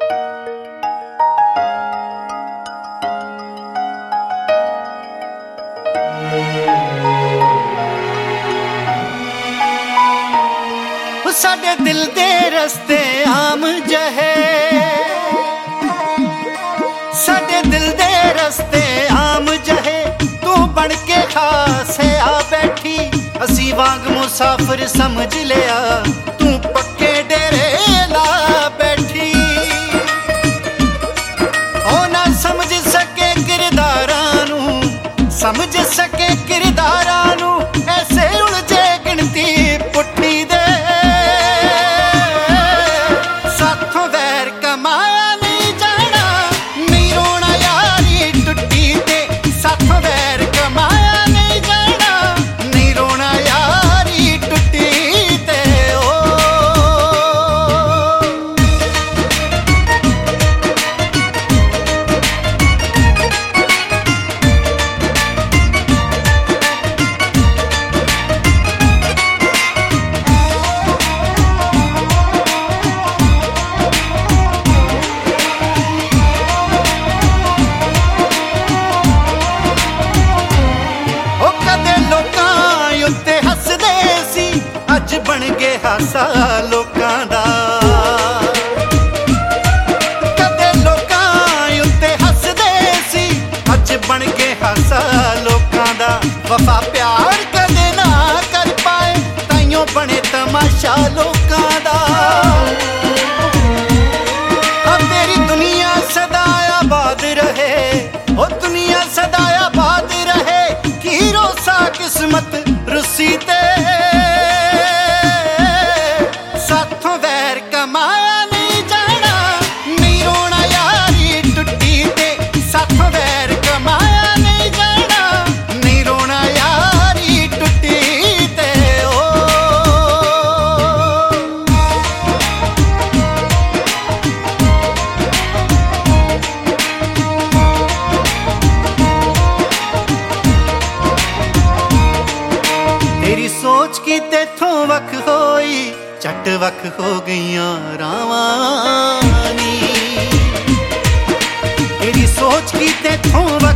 साडे दिल दे रस्ते आम जहे, साडे दिल दे रस्ते आम जहे, तू बन के खास है आ बैठी। असी वांग मुसाफिर समझ लिया, तू पक्के डेरे ला बैठी। ओ ना समझ सके किरदारां नू, समझ सके किरदारां नू, ऐसे उलझे गिनती पुट्ठी दे। बन गए हासा लोकां दा, कदे लोकां उत्ते हसदे सी, अज बन गए हासा लोकां दा। वफा प्यार कदे ना कर पाए, ताइयों बने तमाशा लोकां दा। तेरी दुनिया सदा आबाद रहे, ओ दुनिया सदा आबाद रहे, की रोसा किस्मत रुसी ते। तेरी सोच की तेथों वख होई, झट वख हो गईयां रावां नी। तेरी सोच की तेथों